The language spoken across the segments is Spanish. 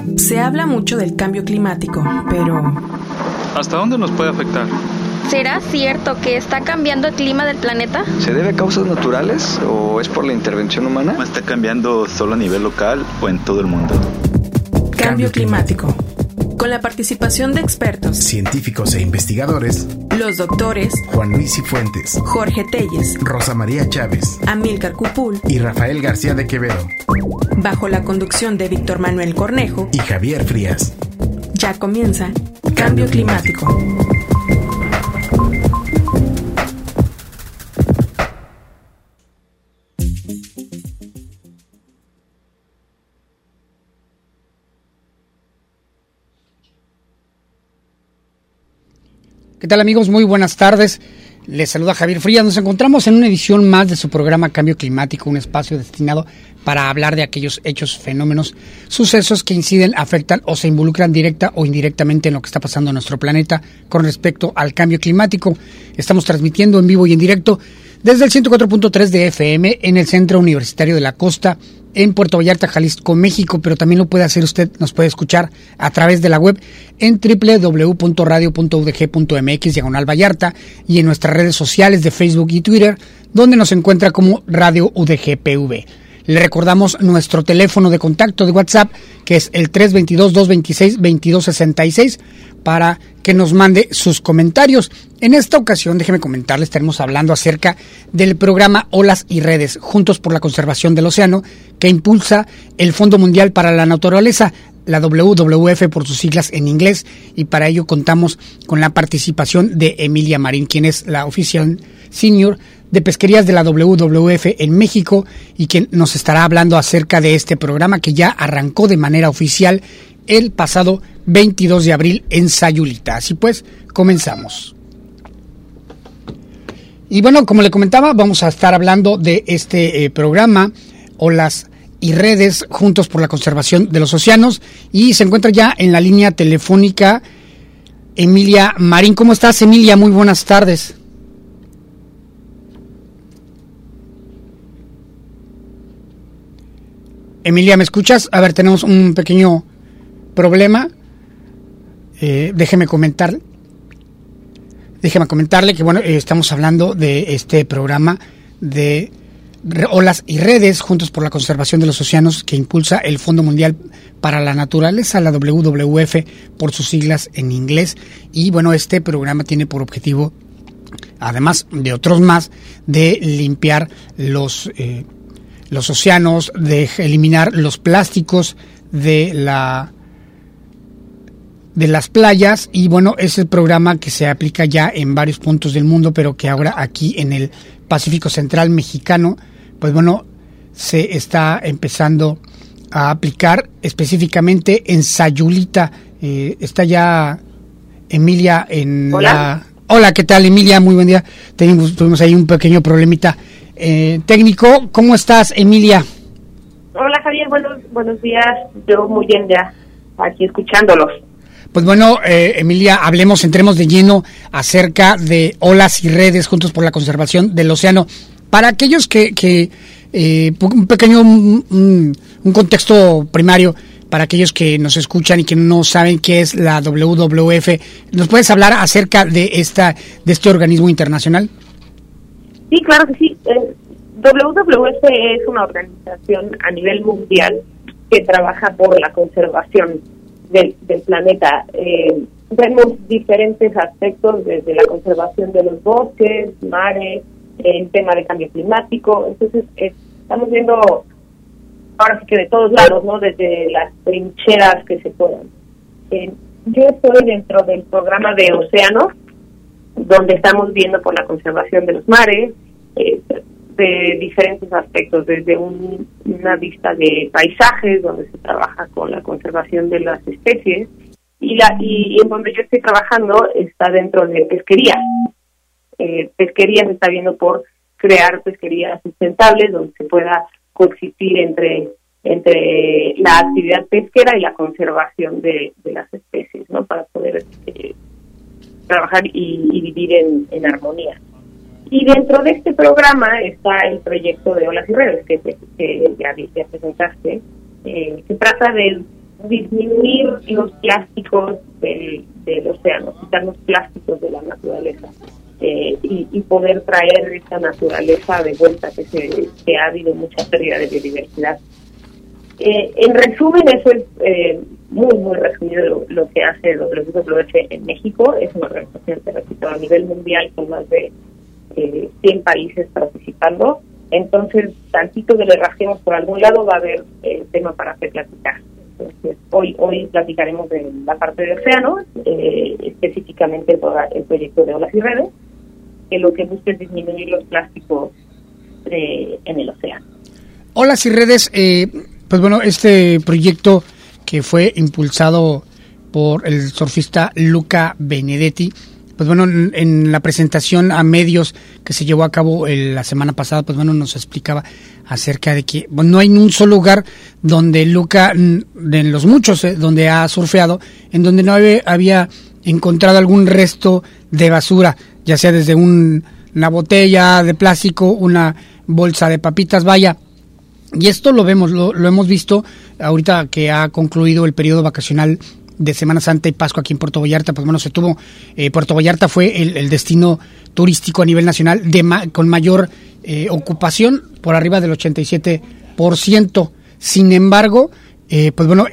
Se habla mucho del cambio climático, pero ¿hasta dónde nos puede afectar? ¿Será cierto que está cambiando el clima del planeta? ¿Se debe a causas naturales o es por la intervención humana? ¿Está cambiando solo a nivel local o en todo el mundo? Cambio climático. Con la participación de expertos, científicos e investigadores, los doctores Juan Luis Cifuentes, Jorge Telles, Rosa María Chávez, Amílcar Cupul y Rafael García de Quevedo, bajo la conducción de Víctor Manuel Cornejo y Javier Frías. Ya comienza Cambio Climático. ¿Qué tal, amigos? Muy buenas tardes. Les saluda Javier Frías. Nos encontramos en una edición más de su programa Cambio Climático, un espacio destinado para hablar de aquellos hechos, fenómenos, sucesos que inciden, afectan o se involucran directa o indirectamente en lo que está pasando en nuestro planeta con respecto al cambio climático. Estamos transmitiendo en vivo y en directo desde el 104.3 de FM en el Centro Universitario de la Costa, en Puerto Vallarta, Jalisco, México, pero también lo puede hacer usted, nos puede escuchar a través de la web en www.radio.udg.mx/Vallarta y en nuestras redes sociales de Facebook y Twitter, donde nos encuentra como Radio UDG-PV. Le recordamos nuestro teléfono de contacto de WhatsApp, que es el 322-226-2266, para que nos mande sus comentarios. En esta ocasión, déjeme comentarles, estaremos hablando acerca del programa Olas y Redes, Juntos por la Conservación del Océano, que impulsa el Fondo Mundial para la Naturaleza, la WWF por sus siglas en inglés, y para ello contamos con la participación de Emilia Marín, quien es la oficial senior de pesquerías de la WWF en México y quien nos estará hablando acerca de este programa que ya arrancó de manera oficial el pasado 22 de abril en Sayulita. Así pues, comenzamos. Y bueno, como le comentaba, vamos a estar hablando de este programa, Olas y Redes, Juntos por la Conservación de los Océanos, y se encuentra ya en la línea telefónica Emilia Marín. ¿Cómo estás, Emilia? Muy buenas tardes. Emilia, ¿me escuchas? A ver, tenemos un pequeño problema. Déjeme comentarle que, bueno, estamos hablando de este programa de Olas y Redes, Juntos por la Conservación de los Océanos, que impulsa el Fondo Mundial para la Naturaleza, la WWF por sus siglas en inglés. Y bueno, este programa tiene por objetivo, además de otros más, de limpiar los océanos, de eliminar los plásticos de las playas. Y bueno, es el programa que se aplica ya en varios puntos del mundo, pero que ahora aquí en el Pacífico Central mexicano, pues bueno, se está empezando a aplicar específicamente en Sayulita. Está ya Emilia en Hola. Hola, ¿qué tal, Emilia? Muy buen día. Tuvimos ahí un pequeño problemita técnico. ¿Cómo estás, Emilia? Hola, Javier, buenos días. Yo muy bien, ya aquí escuchándolos. Pues bueno, Emilia, entremos de lleno acerca de Olas y Redes, Juntos por la Conservación del Océano. Para aquellos que un pequeño un contexto primario, para aquellos que nos escuchan y que no saben qué es la WWF, ¿nos puedes hablar acerca de este organismo internacional? Sí, claro que sí. WWF es una organización a nivel mundial que trabaja por la conservación del planeta. Vemos diferentes aspectos, desde la conservación de los bosques, mares, el tema de cambio climático. Entonces, estamos viendo ahora sí que de todos lados, ¿no? Desde las trincheras que se puedan. Yo estoy dentro del programa de océanos, donde estamos viendo por la conservación de los mares, de diferentes aspectos, desde una vista de paisajes, donde se trabaja con la conservación de las especies, y en donde yo estoy trabajando está dentro de pesquería. Pesquería se está viendo por crear pesquerías sustentables, donde se pueda coexistir entre la actividad pesquera y la conservación de las especies, ¿no? Para poder trabajar y vivir en armonía. Y dentro de este programa está el proyecto de Olas y Redes, que ya presentaste, que trata de disminuir los plásticos del océano, quitar los plásticos de la naturaleza y poder traer esa naturaleza de vuelta, que ha habido mucha pérdida de biodiversidad. En resumen, eso es muy, muy resumido lo que hace WWF en México. Es una organización, te repito, a nivel mundial con más de 100 países participando. Entonces, tantito que le rasquemos por algún lado va a haber tema para hacer platicar. Entonces, hoy platicaremos de la parte de océano, específicamente todo el proyecto de Olas y Redes, que lo que busca es disminuir los plásticos en el océano. Olas y Redes, pues bueno, este proyecto que fue impulsado por el surfista Luca Benedetti, pues bueno, en la presentación a medios que se llevó a cabo la semana pasada, pues bueno, nos explicaba acerca de que bueno, no hay un solo lugar donde Luca, de los muchos donde ha surfeado, en donde no había encontrado algún resto de basura, ya sea desde una botella de plástico, una bolsa de papitas, vaya. Y esto lo vemos, lo hemos visto ahorita que ha concluido el periodo vacacional de Semana Santa y Pascua aquí en Puerto Vallarta. Pues bueno, Puerto Vallarta fue el destino turístico a nivel nacional con mayor ocupación, por arriba del 87%. Sin embargo, pues bueno,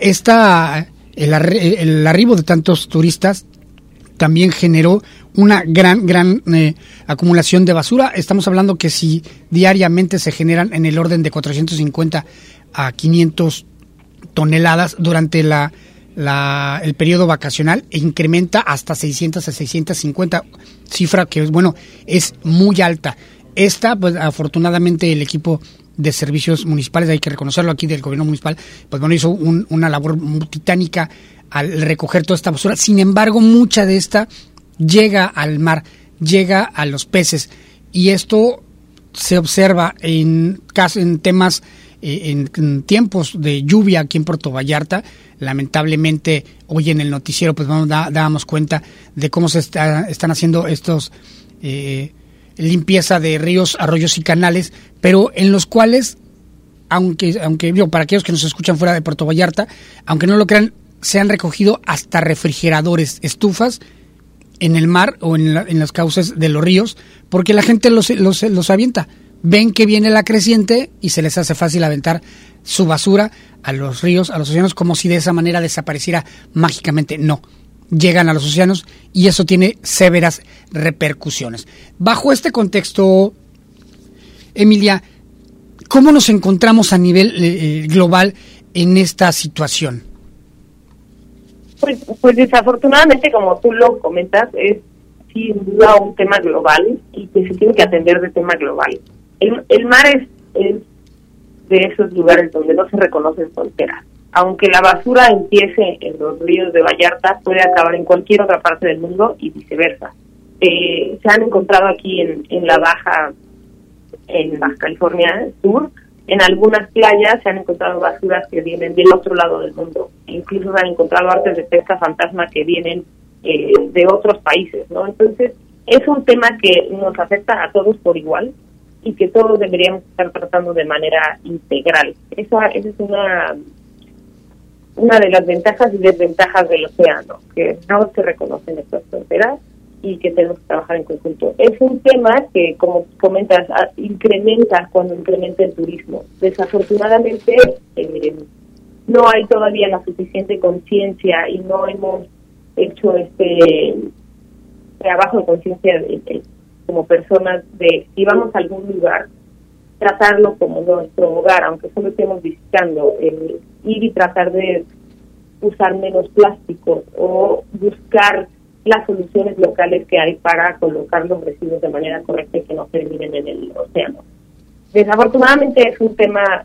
el arribo de tantos turistas también generó una gran acumulación de basura. Estamos hablando que si diariamente se generan en el orden de 450 a 500 toneladas durante el periodo vacacional, e incrementa hasta 600 a 650, cifra que bueno, es muy alta. Esta, pues afortunadamente el equipo de servicios municipales, hay que reconocerlo aquí del gobierno municipal, pues bueno, hizo una labor titánica al recoger toda esta basura. Sin embargo, mucha de esta llega al mar, llega a los peces, y esto se observa en temas, en tiempos de lluvia aquí en Puerto Vallarta. Lamentablemente, hoy en el noticiero pues dábamos cuenta de cómo se están haciendo estos limpieza de ríos, arroyos y canales, pero en los cuales, aunque para aquellos que nos escuchan fuera de Puerto Vallarta, aunque no lo crean, se han recogido hasta refrigeradores, estufas en el mar o en los cauces de los ríos, porque la gente los avienta. Ven que viene la creciente y se les hace fácil aventar su basura a los ríos, a los océanos, como si de esa manera desapareciera mágicamente. No, llegan a los océanos y eso tiene severas repercusiones. Bajo este contexto, Emilia, ¿cómo nos encontramos a nivel global en esta situación? Pues desafortunadamente, como tú lo comentas, es sin duda un tema global y que se tiene que atender de tema global. El mar es de esos lugares donde no se reconocen fronteras. Aunque la basura empiece en los ríos de Vallarta, puede acabar en cualquier otra parte del mundo y viceversa. Se han encontrado aquí en la Baja California Sur, en algunas playas se han encontrado basuras que vienen del otro lado del mundo. Incluso se han encontrado artes de pesca fantasma que vienen de otros países, ¿no? Entonces, es un tema que nos afecta a todos por igual y que todos deberíamos estar tratando de manera integral. Esa es una de las ventajas y desventajas del océano, que no se reconocen estas fronteras y que tenemos que trabajar en conjunto. Es un tema que, como comentas, incrementa cuando incrementa el turismo. Desafortunadamente, no hay todavía la suficiente conciencia y no hemos hecho este trabajo de conciencia como personas de, si vamos a algún lugar, tratarlo como nuestro hogar, aunque solo estemos visitando, ir y tratar de usar menos plástico o buscar las soluciones locales que hay para colocar los residuos de manera correcta y que no terminen en el océano. Desafortunadamente es un tema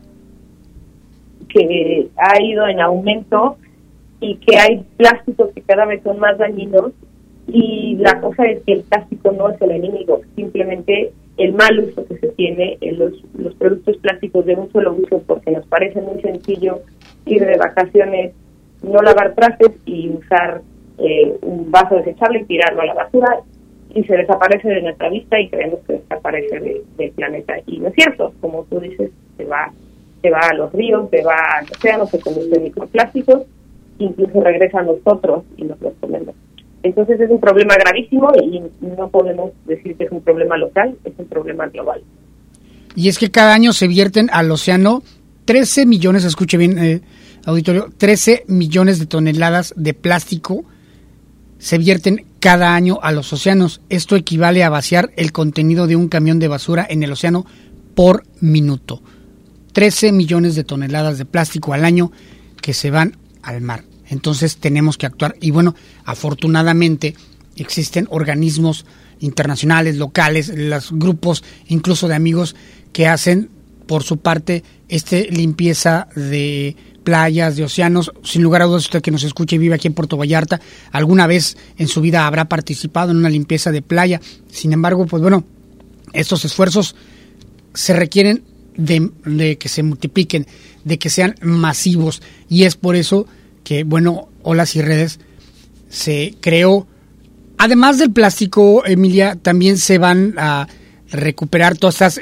que ha ido en aumento y que hay plásticos que cada vez son más dañinos, y la cosa es que el plástico no es el enemigo, simplemente el mal uso que se tiene en los productos plásticos de un solo uso, porque nos parece muy sencillo ir de vacaciones, no lavar trastes y usar un vaso desechable y tirarlo a la basura, y se desaparece de nuestra vista y creemos que desaparece del planeta. Y no es cierto, como tú dices, se va a los ríos, se va al océano, se convierte en microplásticos, incluso regresa a nosotros y nos los comemos. Entonces es un problema gravísimo y no podemos decir que es un problema local, es un problema global. Y es que cada año se vierten al océano 13 millones, escuche bien, auditorio, 13 millones de toneladas de plástico se vierten cada año a los océanos. Esto equivale a vaciar el contenido de un camión de basura en el océano por minuto. 13 millones de toneladas de plástico al año que se van al mar. Entonces tenemos que actuar. Y bueno, afortunadamente existen organismos internacionales, locales, los grupos incluso de amigos que hacen por su parte limpieza de playas, de océanos. Sin lugar a dudas, usted que nos escucha y vive aquí en Puerto Vallarta, alguna vez en su vida habrá participado en una limpieza de playa. Sin embargo, pues bueno, estos esfuerzos se requieren de que se multipliquen, de que sean masivos, y es por eso que, bueno, Olas y Redes se creó. Además del plástico, Emilia, también se van a recuperar todas estas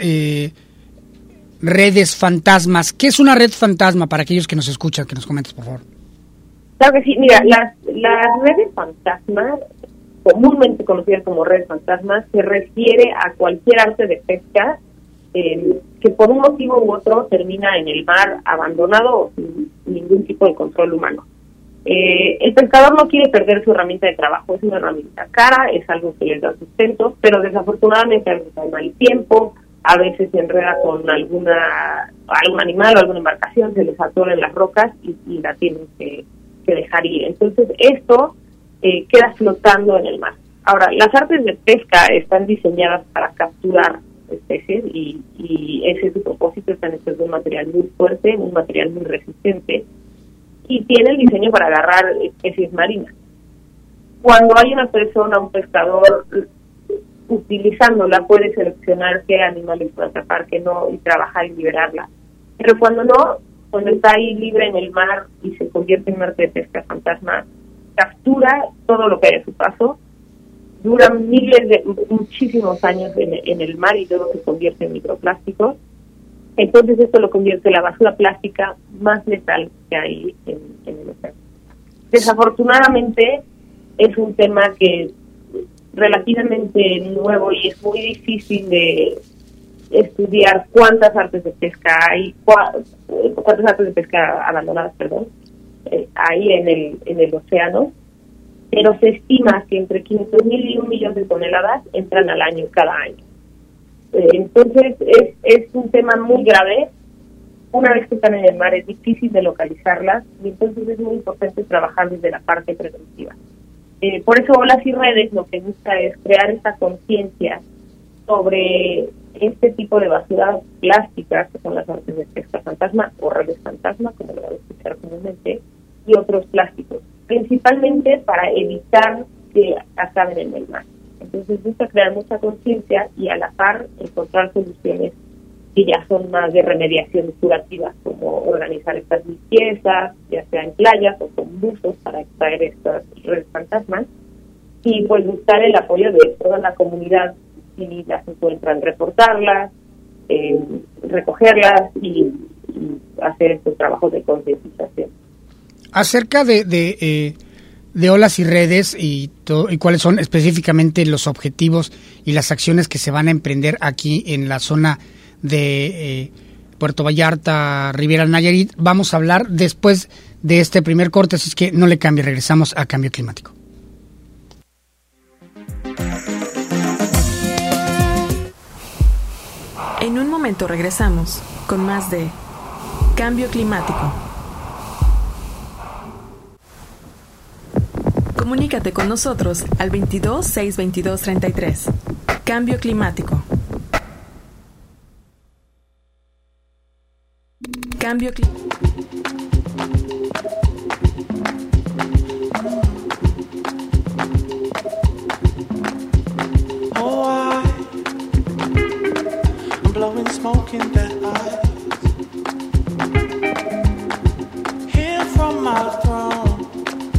redes fantasmas. ¿Qué es una red fantasma para aquellos que nos escuchan? Que nos comentes, por favor. Claro que sí. Mira, las redes fantasmas, comúnmente conocidas como redes fantasmas, se refiere a cualquier arte de pesca que por un motivo u otro termina en el mar abandonado o sin ningún tipo de control humano. El pescador no quiere perder su herramienta de trabajo, es una herramienta cara, es algo que les da sustento, pero desafortunadamente a veces hay mal tiempo, a veces se enreda con algún animal o alguna embarcación, se les atora en las rocas y la tienen que dejar ir. Entonces esto queda flotando en el mar. Ahora, las artes de pesca están diseñadas para capturar especies y ese es su propósito. Están hechos de un material muy fuerte, un material muy resistente, y tiene el diseño para agarrar especies marinas. Cuando hay una persona, un pescador, utilizándola, puede seleccionar qué animales puede atrapar, qué no, y trabajar y liberarla. Pero cuando no, cuando está ahí libre en el mar y se convierte en un arte de pesca fantasma, captura todo lo que hay a su paso, dura muchísimos años en el mar y luego se convierte en microplásticos. Entonces esto lo convierte en la basura plástica más letal que hay en el océano. Desafortunadamente es un tema que es relativamente nuevo y es muy difícil de estudiar cuántas artes de pesca hay, cuántas artes de pesca abandonadas, hay en el océano, pero se estima que entre 500,000 y 1 millón de toneladas entran al año, cada año. Entonces es un tema muy grave. Una vez que están en el mar es difícil de localizarlas y entonces es muy importante trabajar desde la parte preventiva. Por eso Olas y Redes lo que busca es crear esta conciencia sobre este tipo de basura plásticas, que son las artes de pesca fantasma o redes fantasma, como lo van a escuchar comúnmente, y otros plásticos, principalmente para evitar que acaben en el mar. Entonces busca crear mucha conciencia y a la par encontrar soluciones que ya son más de remediación curativa, como organizar estas limpiezas, ya sea en playas o con buzos para extraer estas redes fantasmas, y pues buscar el apoyo de toda la comunidad si las encuentran, reportarlas, recogerlas y hacer estos trabajos de concientización. Acerca de Olas y Redes y cuáles son específicamente los objetivos y las acciones que se van a emprender aquí en la zona de Puerto Vallarta, Riviera Nayarit, vamos a hablar después de este primer corte, así es que no le cambie, regresamos a Cambio Climático. En un momento regresamos con más de Cambio Climático. Comunícate con nosotros al 22 622 33. Cambio Climático. Cambio Climático. Blowing smoke in their eyes. Here from my throne,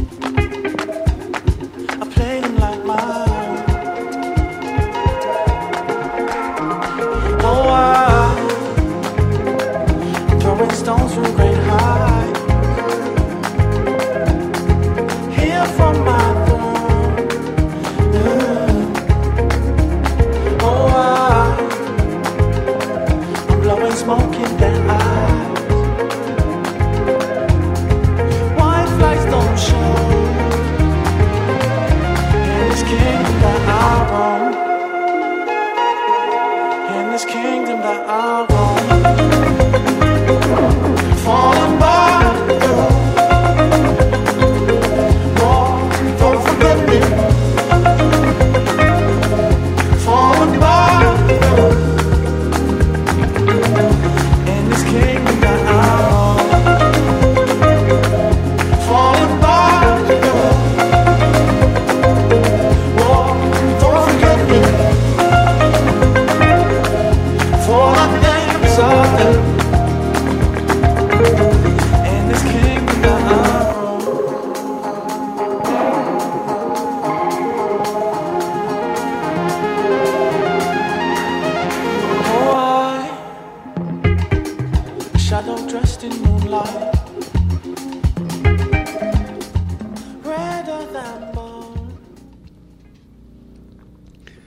I played them like mine. Oh, I'm throwing stones from great heights.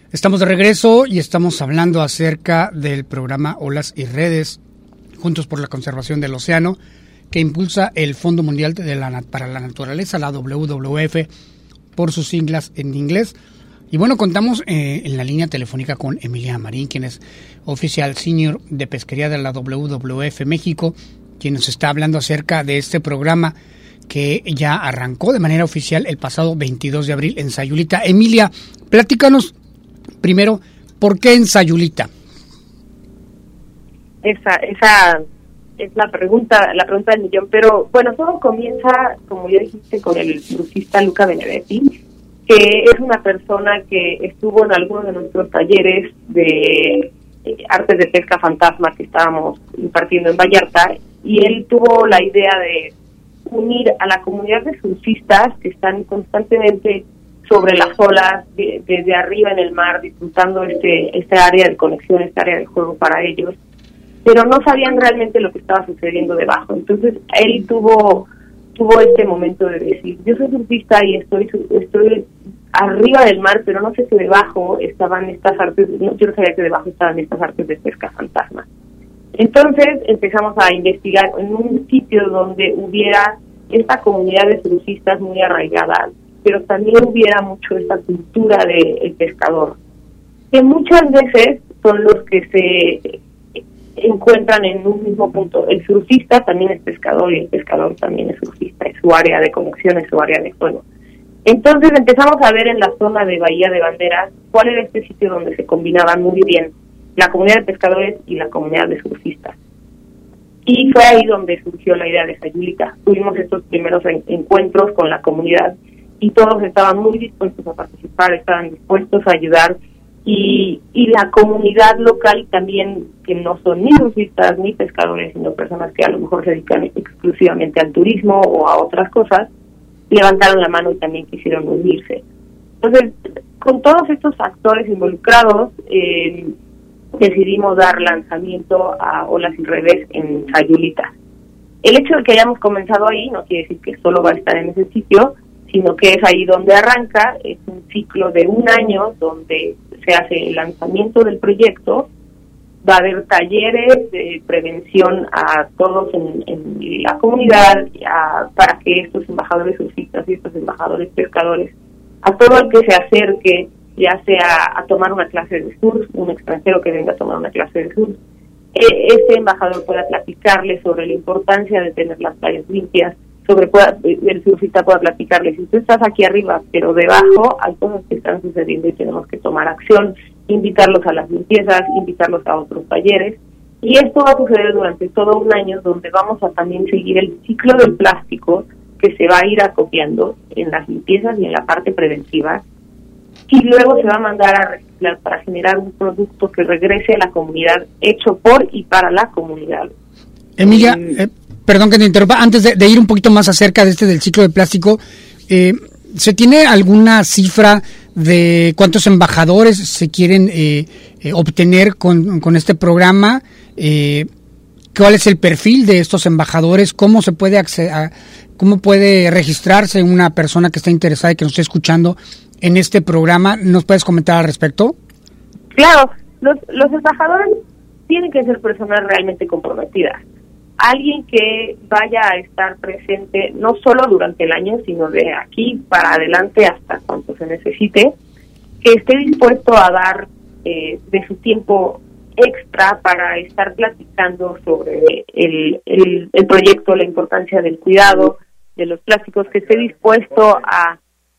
Estamos de regreso y estamos hablando acerca del programa Olas y Redes, Juntos por la Conservación del Océano, que impulsa el Fondo Mundial para la Naturaleza, la WWF, por sus siglas en inglés. Y bueno, contamos en la línea telefónica con Emilia Marín, quien es oficial senior de pesquería de la WWF México, quien nos está hablando acerca de este programa que ya arrancó de manera oficial el pasado 22 de abril en Sayulita. Emilia, platícanos primero, ¿por qué en Sayulita? Esa es la pregunta del millón, pero bueno, todo comienza, como ya dijiste, con el surfista Luca Benedetti, que es una persona que estuvo en algunos de nuestros talleres de artes de pesca fantasma que estábamos impartiendo en Vallarta, y él tuvo la idea de unir a la comunidad de surfistas que están constantemente sobre las olas, desde arriba en el mar, disfrutando este área de conexión, este área de juego para ellos, pero no sabían realmente lo que estaba sucediendo debajo. Entonces él tuvo este momento de decir, yo soy surfista y estoy arriba del mar, pero no sé si debajo estaban estas artes, yo no sabía que debajo estaban estas artes de pesca fantasma. Entonces empezamos a investigar en un sitio donde hubiera esta comunidad de surfistas muy arraigada, pero también hubiera mucho esta cultura del pescador, que muchas veces son los que se encuentran en un mismo punto. El surfista también es pescador y el pescador también es surfista, es su área de conexión, es su área de juego. Entonces empezamos a ver en la zona de Bahía de Banderas cuál era este sitio donde se combinaban muy bien la comunidad de pescadores y la comunidad de surfistas. Y fue ahí donde surgió la idea de Sayulita. Tuvimos estos primeros encuentros con la comunidad y todos estaban muy dispuestos a participar, estaban dispuestos a ayudar, y la comunidad local también, que no son ni surfistas ni pescadores, sino personas que a lo mejor se dedican exclusivamente al turismo o a otras cosas, levantaron la mano y también quisieron unirse. Entonces, con todos estos actores involucrados, decidimos dar lanzamiento a Olas y Redes en Sayulita. El hecho de que hayamos comenzado ahí no quiere decir que solo va a estar en ese sitio, sino que es ahí donde arranca. Es un ciclo de 1 año donde se hace el lanzamiento del proyecto. Va a haber talleres de prevención a todos en la comunidad, para que estos embajadores surfistas y estos embajadores pescadores, a todo el que se acerque, ya sea a tomar una clase de surf, un extranjero que venga a tomar una clase de surf, este embajador pueda platicarle sobre la importancia de tener las playas limpias, el surfista pueda platicarle, si tú estás aquí arriba, pero debajo hay cosas que están sucediendo y tenemos que tomar acción, invitarlos a las limpiezas, invitarlos a otros talleres. Y esto va a suceder durante todo 1 año, donde vamos a también seguir el ciclo del plástico, que se va a ir acopiando en las limpiezas y en la parte preventiva, y luego se va a mandar a reciclar para generar un producto que regrese a la comunidad, hecho por y para la comunidad. Emilia, perdón que te interrumpa, antes de ir un poquito más acerca de del ciclo de plástico, ¿se tiene alguna cifra de cuántos embajadores se quieren obtener con este programa? ¿Cuál es el perfil de estos embajadores? ¿Cómo se puede cómo puede registrarse una persona que está interesada y que nos esté escuchando en este programa? ¿Nos puedes comentar al respecto? Claro, los embajadores tienen que ser personas realmente comprometidas. Alguien que vaya a estar presente no solo durante el año, sino de aquí para adelante hasta cuanto se necesite, que esté dispuesto a dar de su tiempo extra para estar platicando sobre el proyecto, la importancia del cuidado de los plásticos, que esté dispuesto a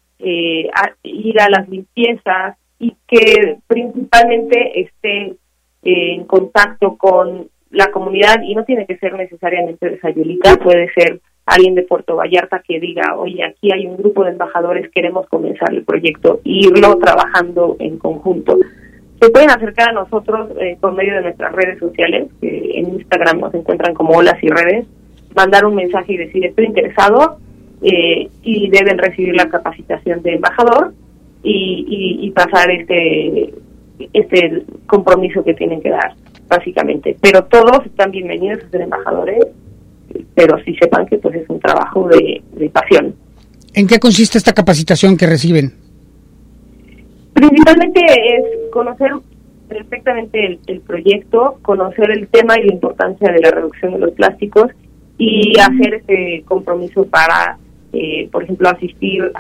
ir a las limpiezas y que principalmente esté en contacto con la comunidad, y no tiene que ser necesariamente de Sayulita, puede ser alguien de Puerto Vallarta que diga, oye, aquí hay un grupo de embajadores, queremos comenzar el proyecto, e irlo trabajando en conjunto. Se pueden acercar a nosotros por medio de nuestras redes sociales, que en Instagram nos encuentran como Olas y Redes, mandar un mensaje y decir, estoy interesado, y deben recibir la capacitación de embajador y pasar este compromiso que tienen que dar, básicamente. Pero todos están bienvenidos a ser embajadores, pero sí sepan que pues es un trabajo de pasión. ¿En qué consiste esta capacitación que reciben? Principalmente es conocer perfectamente el proyecto, conocer el tema y la importancia de la reducción de los plásticos y hacer ese compromiso para, por ejemplo, asistir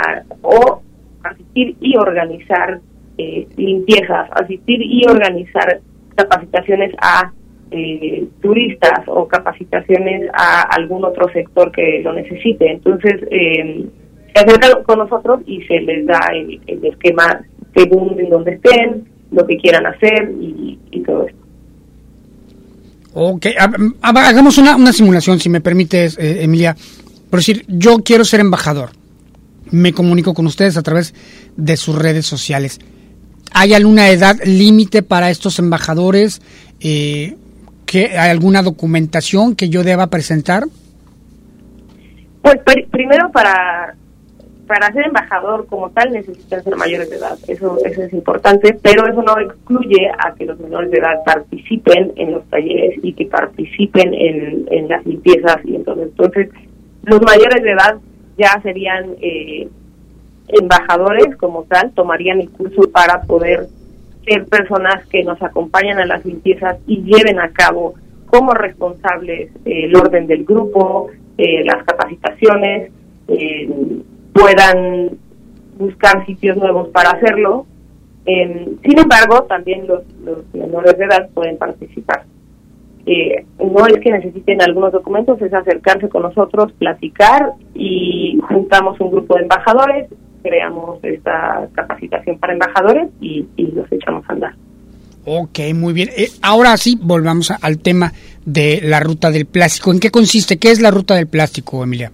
y organizar limpiezas, asistir y organizar capacitaciones a turistas o capacitaciones a algún otro sector que lo necesite. Entonces, se acercan con nosotros y se les da el esquema según en donde estén, lo que quieran hacer y todo esto. Ok, hagamos una simulación, si me permites, Emilia. Por decir, yo quiero ser embajador. Me comunico con ustedes a través de sus redes sociales. ¿Hay alguna edad límite para estos embajadores? ¿Hay alguna documentación que yo deba presentar? Pues primero para ser embajador como tal necesitan ser mayores de edad, eso es importante, pero eso no excluye a que los menores de edad participen en los talleres y que participen en las limpiezas, y entonces los mayores de edad ya serían embajadores como tal, tomarían el curso para poder ser personas que nos acompañan a las limpiezas y lleven a cabo como responsables el orden del grupo, las capacitaciones, puedan buscar sitios nuevos para hacerlo. Sin embargo, también los menores de edad pueden participar. No es que necesiten algunos documentos, es acercarse con nosotros, platicar, y juntamos un grupo de embajadores, creamos esta capacitación para embajadores y los echamos a andar. Ok, muy bien. Ahora sí, volvamos al tema de la ruta del plástico. ¿En qué consiste? ¿Qué es la ruta del plástico, Emilia?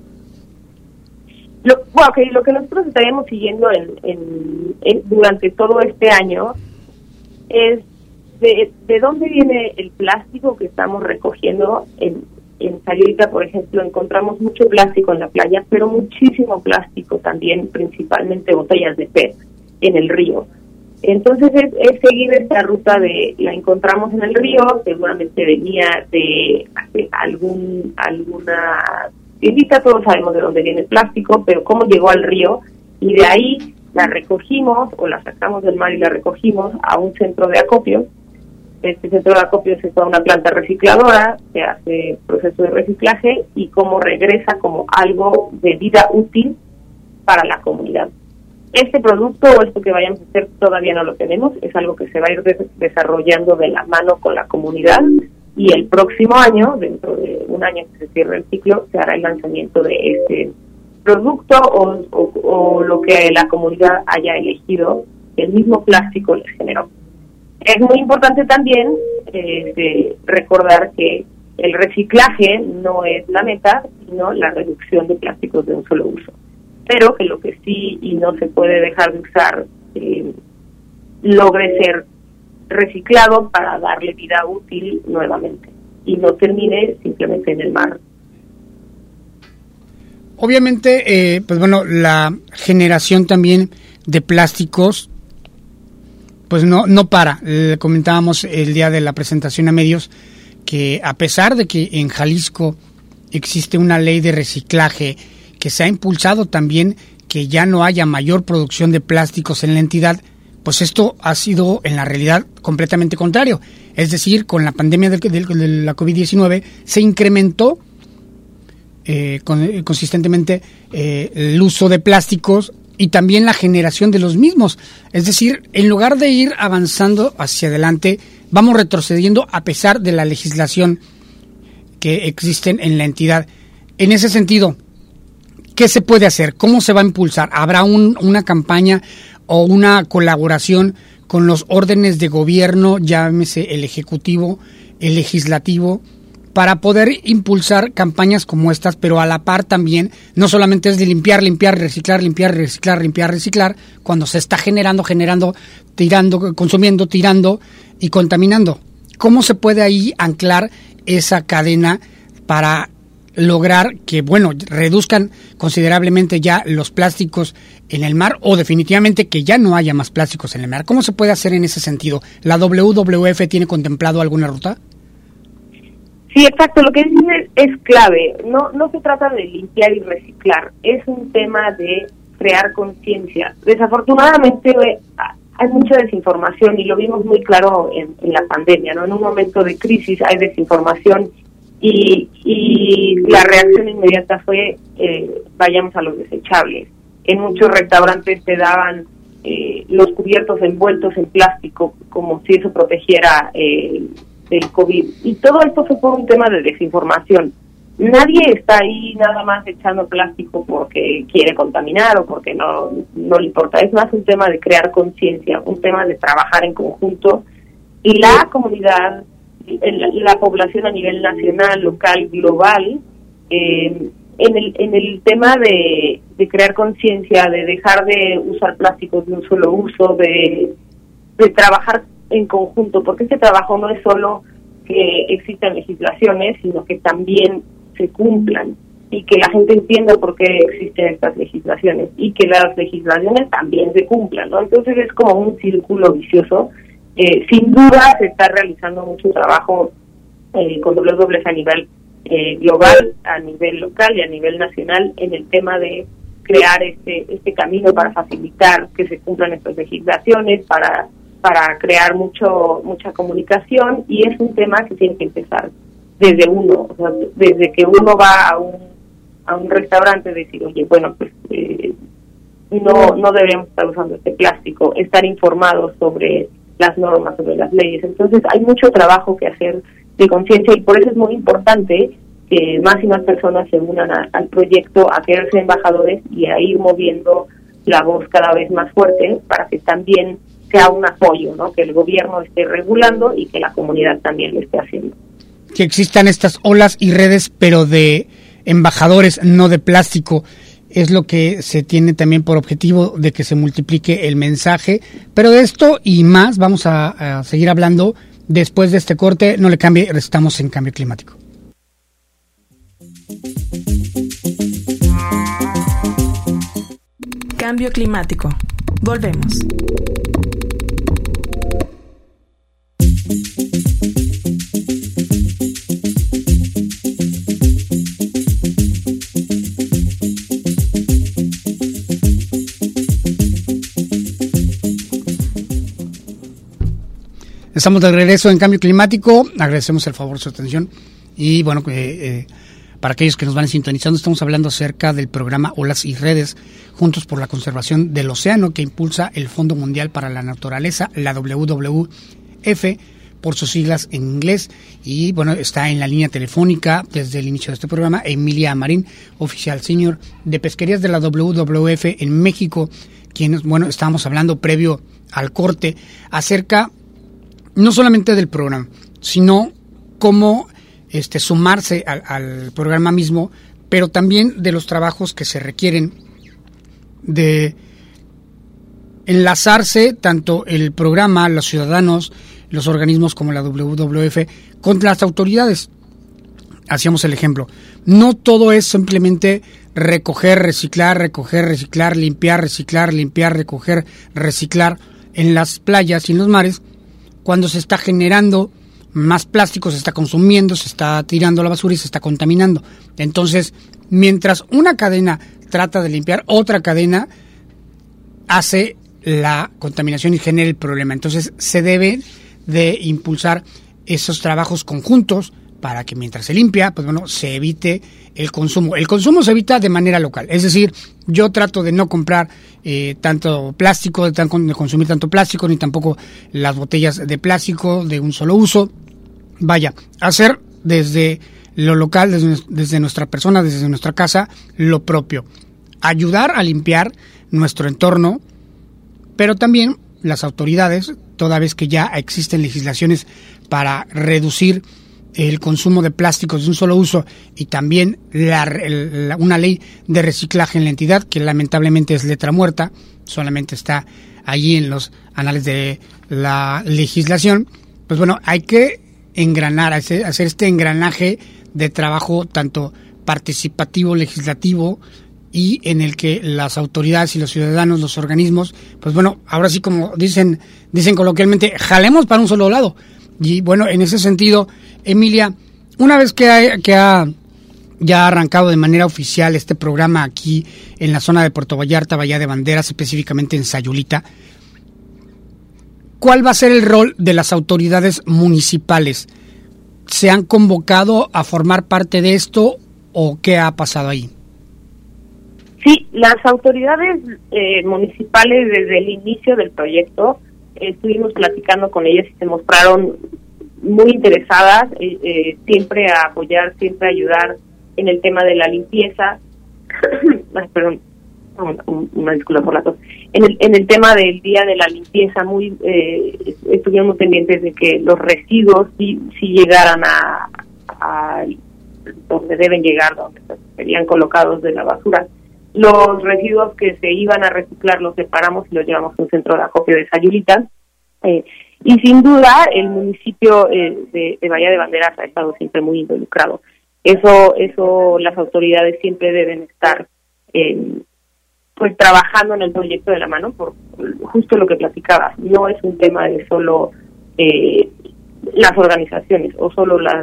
Lo que nosotros estaríamos siguiendo durante todo este año es de dónde viene el plástico que estamos recogiendo. En Sayulita, por ejemplo, encontramos mucho plástico en la playa, pero muchísimo plástico también, principalmente botellas de PET en el río. Entonces es seguir esta ruta la encontramos en el río, seguramente venía de alguna tiendita, todos sabemos de dónde viene el plástico, pero cómo llegó al río, y de ahí la recogimos o la sacamos del mar y la recogimos a un centro de acopio. Este centro de acopio es toda una planta recicladora, se hace proceso de reciclaje y cómo regresa como algo de vida útil para la comunidad. Este producto o esto que vayamos a hacer todavía no lo tenemos, es algo que se va a ir desarrollando de la mano con la comunidad, y el próximo año, dentro de un año que se cierre el ciclo, se hará el lanzamiento de este producto o lo que la comunidad haya elegido, el mismo plástico les generó. Es muy importante también recordar que el reciclaje no es la meta, sino la reducción de plásticos de un solo uso. Pero que lo que sí y no se puede dejar de usar logre ser reciclado para darle vida útil nuevamente y no termine simplemente en el mar. Obviamente, la generación también de plásticos pues no para. Comentábamos el día de la presentación a medios que a pesar de que en Jalisco existe una ley de reciclaje, que se ha impulsado también que ya no haya mayor producción de plásticos en la entidad, pues esto ha sido en la realidad completamente contrario. Es decir, con la pandemia de la COVID-19 se incrementó consistentemente el uso de plásticos y también la generación de los mismos. Es decir, en lugar de ir avanzando hacia adelante, vamos retrocediendo a pesar de la legislación que existen en la entidad. En ese sentido, ¿qué se puede hacer? ¿Cómo se va a impulsar? ¿Habrá una campaña o una colaboración con los órdenes de gobierno, llámese el ejecutivo, el legislativo, para poder impulsar campañas como estas, pero a la par también, no solamente es de limpiar, reciclar, cuando se está generando, tirando, consumiendo, tirando y contaminando? ¿Cómo se puede ahí anclar esa cadena para lograr que, reduzcan considerablemente ya los plásticos en el mar, o definitivamente que ya no haya más plásticos en el mar? ¿Cómo se puede hacer en ese sentido? ¿La WWF tiene contemplado alguna ruta? Sí, exacto. Lo que dices es clave. No se trata de limpiar y reciclar. Es un tema de crear conciencia. Desafortunadamente, hay mucha desinformación y lo vimos muy claro en la pandemia, ¿no? En un momento de crisis hay desinformación y la reacción inmediata fue vayamos a los desechables. En muchos restaurantes te daban los cubiertos envueltos en plástico como si eso protegiera del COVID. Y todo esto fue por un tema de desinformación. Nadie está ahí nada más echando plástico porque quiere contaminar o porque no le importa. Es más un tema de crear conciencia, un tema de trabajar en conjunto. Y la comunidad, la población a nivel nacional, local, global, en el tema de crear conciencia, de dejar de usar plásticos de un solo uso, de trabajar en conjunto, porque este trabajo no es solo que existan legislaciones, sino que también se cumplan y que la gente entienda por qué existen estas legislaciones y que las legislaciones también se cumplan, ¿no? Entonces es como un círculo vicioso. Sin duda se está realizando mucho trabajo con WWF a nivel global, a nivel local y a nivel nacional en el tema de crear este camino para facilitar que se cumplan estas legislaciones, para crear mucha comunicación, y es un tema que tiene que empezar desde uno, o sea, desde que uno va a un restaurante, decir, oye, bueno, pues no deberíamos estar usando este plástico, estar informados sobre las normas, sobre las leyes. Entonces hay mucho trabajo que hacer de conciencia, y por eso es muy importante que más y más personas se unan al proyecto, a quererse embajadores y a ir moviendo la voz cada vez más fuerte para que también sea un apoyo, ¿no? Que el gobierno esté regulando y que la comunidad también lo esté haciendo. Que existan estas olas y redes, pero de embajadores, no de plástico, es lo que se tiene también por objetivo, de que se multiplique el mensaje. Pero de esto y más vamos a seguir hablando después de este corte. No le cambie, estamos en Cambio Climático. Cambio Climático. Volvemos. Estamos de regreso en Cambio Climático. Agradecemos el favor de su atención. Y bueno, para aquellos que nos van sintonizando, estamos hablando acerca del programa Olas y Redes, Juntos por la Conservación del Océano, que impulsa el Fondo Mundial para la Naturaleza, la WWF, por sus siglas en inglés. Y bueno, está en la línea telefónica desde el inicio de este programa Emilia Marín, oficial senior de pesquerías de la WWF en México, quienes, bueno, estábamos hablando previo al corte acerca no solamente del programa, sino cómo sumarse al programa mismo, pero también de los trabajos que se requieren de enlazarse tanto el programa, los ciudadanos, los organismos como la WWF con las autoridades. Hacíamos el ejemplo. No todo es simplemente recoger, reciclar, limpiar, recoger, reciclar en las playas y en los mares, cuando se está generando más plástico, se está consumiendo, se está tirando a la basura y se está contaminando. Entonces, mientras una cadena trata de limpiar, otra cadena hace la contaminación y genera el problema. Entonces, se debe de impulsar esos trabajos conjuntos para que mientras se limpia, pues bueno, se evite el consumo. El consumo se evita de manera local, es decir, yo trato de no comprar tanto plástico, de consumir tanto plástico, ni tampoco las botellas de plástico de un solo uso. Vaya, hacer desde lo local, desde nuestra persona, desde nuestra casa, lo propio. Ayudar a limpiar nuestro entorno, pero también las autoridades, toda vez que ya existen legislaciones para reducir el consumo de plásticos de un solo uso, y también una ley de reciclaje en la entidad, que lamentablemente es letra muerta, solamente está allí en los anales de la legislación. Pues bueno, hay que engranar, hacer este engranaje de trabajo tanto participativo, legislativo, y en el que las autoridades y los ciudadanos, los organismos, pues bueno, ahora sí, como dicen coloquialmente, jalemos para un solo lado. Y bueno, en ese sentido, Emilia, una vez que ha ya arrancado de manera oficial este programa aquí en la zona de Puerto Vallarta, Bahía de Banderas, específicamente en Sayulita, ¿Cuál va a ser el rol de las autoridades municipales? ¿Se han convocado a formar parte de esto o qué ha pasado ahí? Sí, las autoridades municipales desde el inicio del proyecto estuvimos platicando con ellas y se mostraron muy interesadas, siempre a apoyar, siempre a ayudar en el tema de la limpieza. Perdón, una disculpa por la tos. En el tema del día de la limpieza, estuvieron muy pendientes de que los residuos sí llegaran a donde deben llegar, donde serían colocados de la basura. Los residuos que se iban a reciclar los separamos y los llevamos a un centro de acopio de Sayulita. Y sin duda el municipio de Bahía de Banderas ha estado siempre muy involucrado. Eso las autoridades siempre deben estar pues trabajando en el proyecto de la mano, por justo lo que platicabas. No es un tema de solo las organizaciones o solo las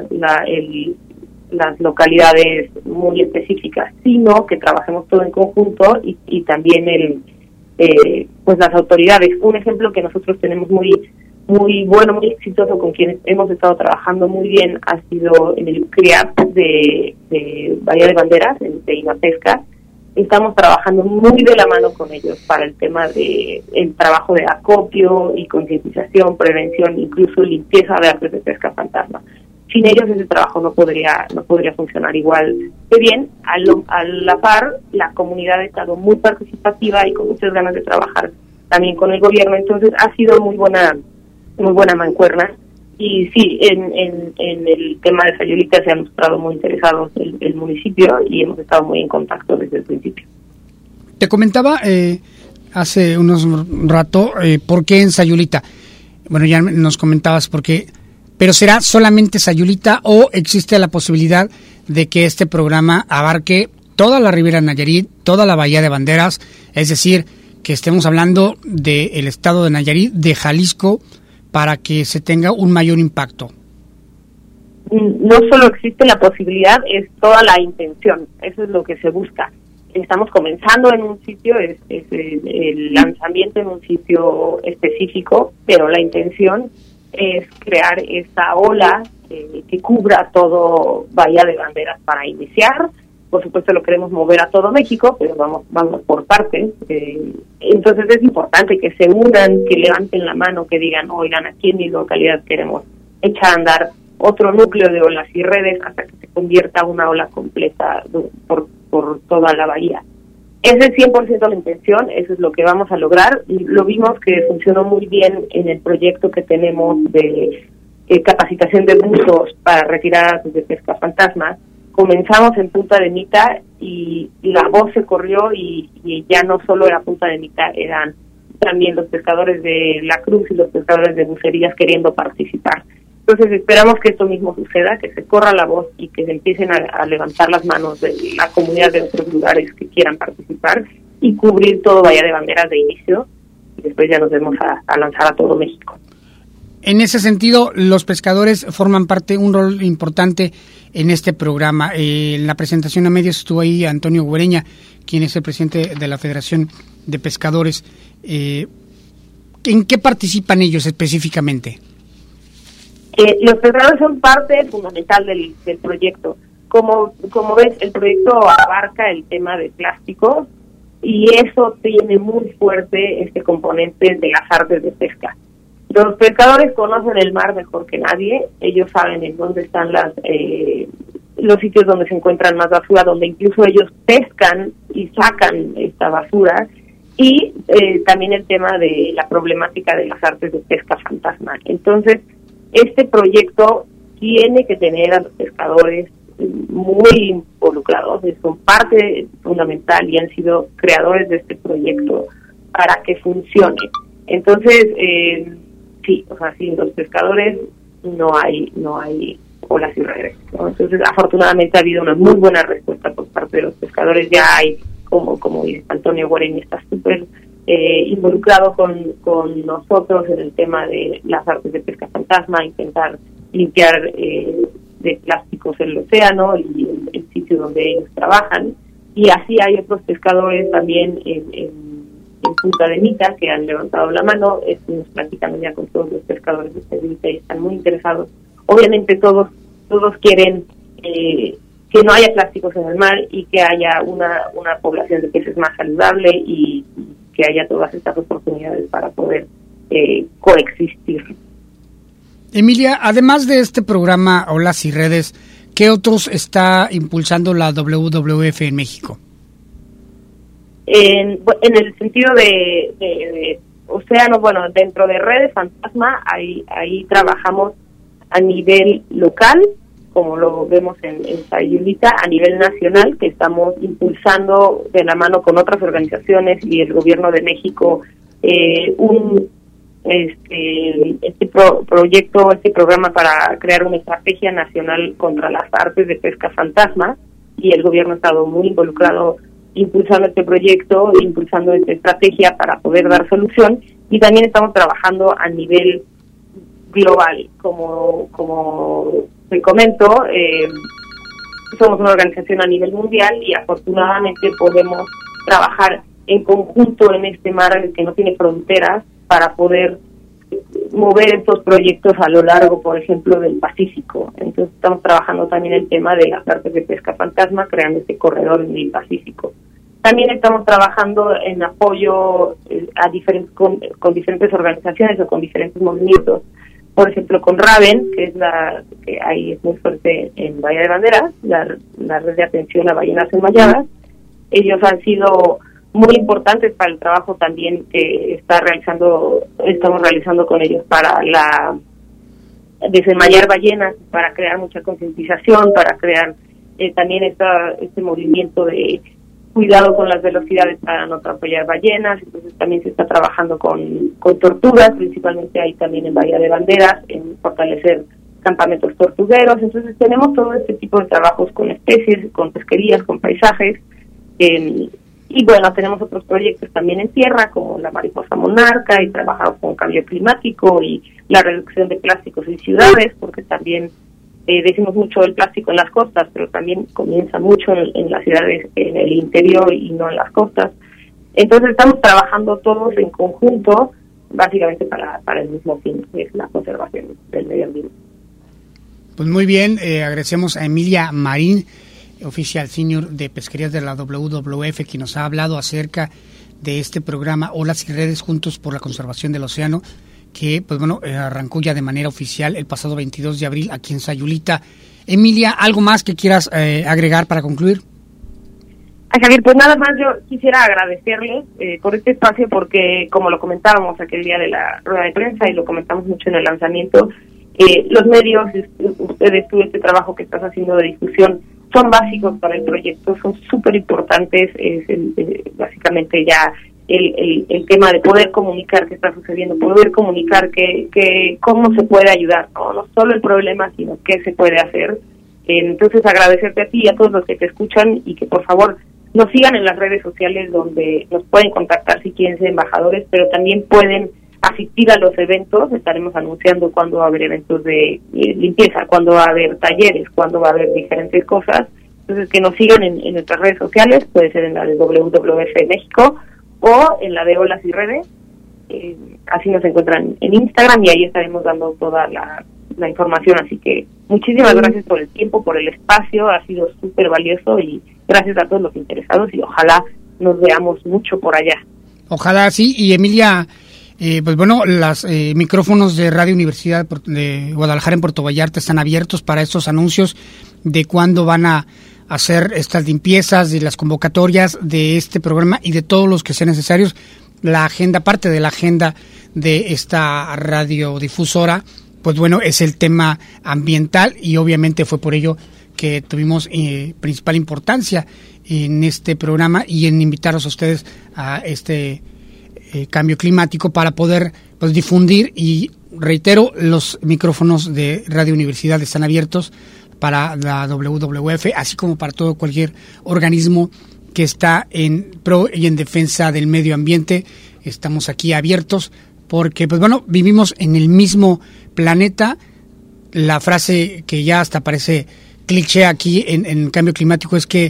localidades muy específicas, sino que trabajemos todo en conjunto y también pues las autoridades. Un ejemplo que nosotros tenemos muy bueno, muy exitoso, con quienes hemos estado trabajando muy bien, ha sido en el CRIAP de Bahía de Banderas, de INAPESCA. Estamos trabajando muy de la mano con ellos para el tema de el trabajo de acopio y concientización, prevención, incluso limpieza de artes de pesca fantasma. Sin ellos ese trabajo no podría funcionar igual de bien. A la par, la comunidad ha estado muy participativa y con muchas ganas de trabajar también con el gobierno. Entonces ha sido muy buena mancuerna. Y sí, en el tema de Sayulita se han mostrado muy interesados el municipio y hemos estado muy en contacto desde el principio. Te comentaba hace unos rato por qué en Sayulita. Bueno, ya nos comentabas por qué, pero ¿será solamente Sayulita o existe la posibilidad de que este programa abarque toda la Riviera Nayarit, toda la Bahía de Banderas? Es decir, que estemos hablando del estado de Nayarit, de Jalisco, para que se tenga un mayor impacto. No solo existe la posibilidad, es toda la intención. Eso es lo que se busca. Estamos comenzando en un sitio, es el lanzamiento en un sitio específico, pero la intención es crear esa ola que cubra todo Bahía de Banderas para iniciar. Por supuesto lo queremos mover a todo México, pero vamos por partes. Entonces es importante que se unan, que levanten la mano, que digan, oigan, aquí en mi localidad queremos echar a andar otro núcleo de olas y redes hasta que se convierta una ola completa por toda la bahía. Esa es 100% la intención, eso es lo que vamos a lograr. Y lo vimos que funcionó muy bien en el proyecto que tenemos de capacitación de buzos para retirar artes de pesca fantasma. Comenzamos en Punta de Mita y la voz se corrió y ya no solo era Punta de Mita, eran también los pescadores de La Cruz y los pescadores de Bucerías queriendo participar. Entonces esperamos que esto mismo suceda, que se corra la voz y que se empiecen a levantar las manos de la comunidad de otros lugares que quieran participar y cubrir todo Bahía de Banderas de inicio, y después ya nos vamos a lanzar a todo México. En ese sentido, los pescadores forman un rol importante en este programa. En la presentación a medios estuvo ahí Antonio Güereña, quien es el presidente de la Federación de Pescadores. ¿En qué participan ellos específicamente? Los pescadores son parte fundamental del proyecto. Como ves, el proyecto abarca el tema de plásticos y eso tiene muy fuerte este componente de las artes de pesca. Los pescadores conocen el mar mejor que nadie, ellos saben en dónde están los sitios donde se encuentran más basura, donde incluso ellos pescan y sacan esta basura, y también el tema de la problemática de las artes de pesca fantasma. Entonces, este proyecto tiene que tener a los pescadores muy involucrados, son parte fundamental y han sido creadores de este proyecto para que funcione. Entonces, sí, o sea, sin los pescadores no hay olas y redes, ¿no? Entonces, afortunadamente ha habido una muy buena respuesta por parte de los pescadores. Ya hay, como dice Antonio Guareña, está súper involucrado con nosotros en el tema de las artes de pesca fantasma, intentar limpiar de plásticos el océano y el sitio donde ellos trabajan. Y así hay otros pescadores también en Punta de Mita, que han levantado la mano. Estuvimos platicando ya con todos los pescadores de Cedilita y están muy interesados. Obviamente todos quieren que no haya plásticos en el mar y que haya una población de peces más saludable y que haya todas estas oportunidades para poder coexistir. Emilia, además de este programa Olas y Redes, ¿qué otros está impulsando la WWF en México? En el sentido de océano, bueno, dentro de Redes Fantasma, ahí trabajamos a nivel local, como lo vemos en Sayulita, a nivel nacional, que estamos impulsando de la mano con otras organizaciones y el gobierno de México este programa para crear una estrategia nacional contra las artes de pesca fantasma, y el gobierno ha estado muy involucrado impulsando este proyecto, impulsando esta estrategia para poder dar solución, y también estamos trabajando a nivel global, como te comento, somos una organización a nivel mundial y afortunadamente podemos trabajar en conjunto en este mar que no tiene fronteras para poder mover estos proyectos a lo largo, por ejemplo, del Pacífico. Entonces estamos trabajando también el tema de las artes de pesca fantasma, creando este corredor en el Pacífico. También estamos trabajando en apoyo a con diferentes organizaciones o con diferentes movimientos. Por ejemplo, con Raven, que ahí es muy fuerte en Bahía de Banderas, la red de atención a ballenas enmayadas. Ellos han sido muy importantes para el trabajo también que estamos realizando con ellos para desenmayar ballenas, para crear mucha concientización, para crear también este movimiento de cuidado con las velocidades para no atropellar ballenas. Entonces también se está trabajando con tortugas, principalmente ahí también en Bahía de Banderas, en fortalecer campamentos tortugueros. Entonces tenemos todo este tipo de trabajos con especies, con pesquerías, con paisajes, y bueno, tenemos otros proyectos también en tierra, como la mariposa monarca, y trabajamos con cambio climático y la reducción de plásticos en ciudades, porque también decimos mucho del plástico en las costas, pero también comienza mucho en las ciudades, en el interior y no en las costas. Entonces estamos trabajando todos en conjunto, básicamente para el mismo fin, que es la conservación del medio ambiente. Pues muy bien, agradecemos a Emilia Marín, oficial senior de pesquerías de la WWF, quien nos ha hablado acerca de este programa Olas y Redes Juntos por la Conservación del Océano, que pues bueno, arrancó ya de manera oficial el pasado 22 de abril aquí en Sayulita. Emilia, ¿algo más que quieras agregar para concluir? Javier, pues nada más, yo quisiera agradecerles por este espacio, porque como lo comentábamos aquel día de la rueda de prensa y lo comentamos mucho en el lanzamiento, los medios, ustedes, tú, este trabajo que estás haciendo de difusión, son básicos para el proyecto, son súper importantes. Básicamente ya el tema de poder comunicar qué está sucediendo, poder comunicar que cómo se puede ayudar, no solo el problema, sino qué se puede hacer. Entonces agradecerte a ti y a todos los que te escuchan, y que por favor nos sigan en las redes sociales, donde nos pueden contactar si quieren ser embajadores, pero también pueden asistir a los eventos. Estaremos anunciando cuándo va a haber eventos de limpieza, cuándo va a haber talleres, cuándo va a haber diferentes cosas. Entonces que nos sigan en nuestras redes sociales, puede ser en la de WWF México o en la de Olas y Redes. Así nos encuentran en Instagram y ahí estaremos dando toda la información. Así que muchísimas gracias por el tiempo, por el espacio, ha sido súper valioso, y gracias a todos los interesados, y ojalá nos veamos mucho por allá. Ojalá sí. Y Emilia, pues bueno, los micrófonos de Radio Universidad de Guadalajara en Puerto Vallarta están abiertos para estos anuncios de cuándo van a hacer estas limpiezas, de las convocatorias de este programa y de todos los que sean necesarios. La agenda, parte de la agenda de esta radiodifusora, pues bueno, es el tema ambiental, y obviamente fue por ello que tuvimos principal importancia en este programa y en invitarlos a ustedes a este cambio climático, para poder pues difundir. Y reitero, los micrófonos de Radio Universidad están abiertos para la WWF, así como para todo cualquier organismo que está en pro y en defensa del medio ambiente. Estamos aquí abiertos porque, pues bueno, vivimos en el mismo planeta. La frase que ya hasta parece cliché aquí en cambio climático es que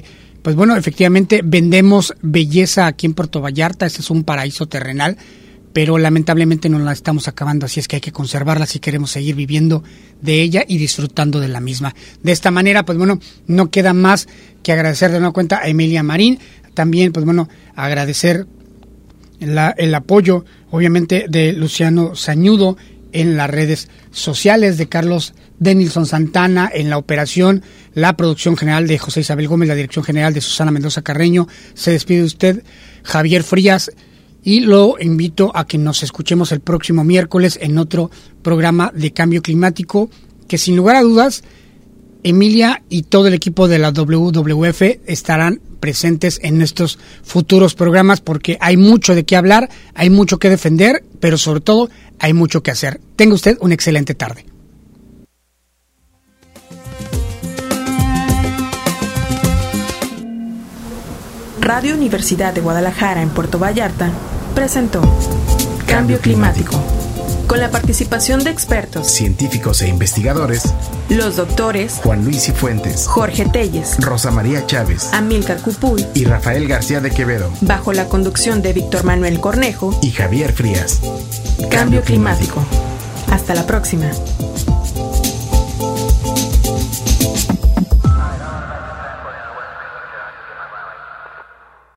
pues bueno, efectivamente vendemos belleza aquí en Puerto Vallarta, este es un paraíso terrenal, pero lamentablemente no la estamos acabando, así es que hay que conservarla si queremos seguir viviendo de ella y disfrutando de la misma. De esta manera, pues bueno, no queda más que agradecer de nueva cuenta a Emilia Marín, también, pues bueno, agradecer el apoyo, obviamente, de Luciano Sañudo en las redes sociales, de Carlos Denilson Santana en la operación, la producción general de José Isabel Gómez, la dirección general de Susana Mendoza Carreño. Se despide usted, Javier Frías, y lo invito a que nos escuchemos el próximo miércoles en otro programa de cambio climático, que sin lugar a dudas, Emilia y todo el equipo de la WWF estarán presentes en estos futuros programas, porque hay mucho de qué hablar, hay mucho que defender, pero sobre todo hay mucho que hacer. Tenga usted una excelente tarde. Radio Universidad de Guadalajara en Puerto Vallarta presentó Cambio Climático, con la participación de expertos, científicos e investigadores, los doctores Juan Luis Cifuentes, Jorge Telles, Rosa María Chávez, Amílcar Cupuy y Rafael García de Quevedo, bajo la conducción de Víctor Manuel Cornejo y Javier Frías. Cambio Climático. Hasta la próxima.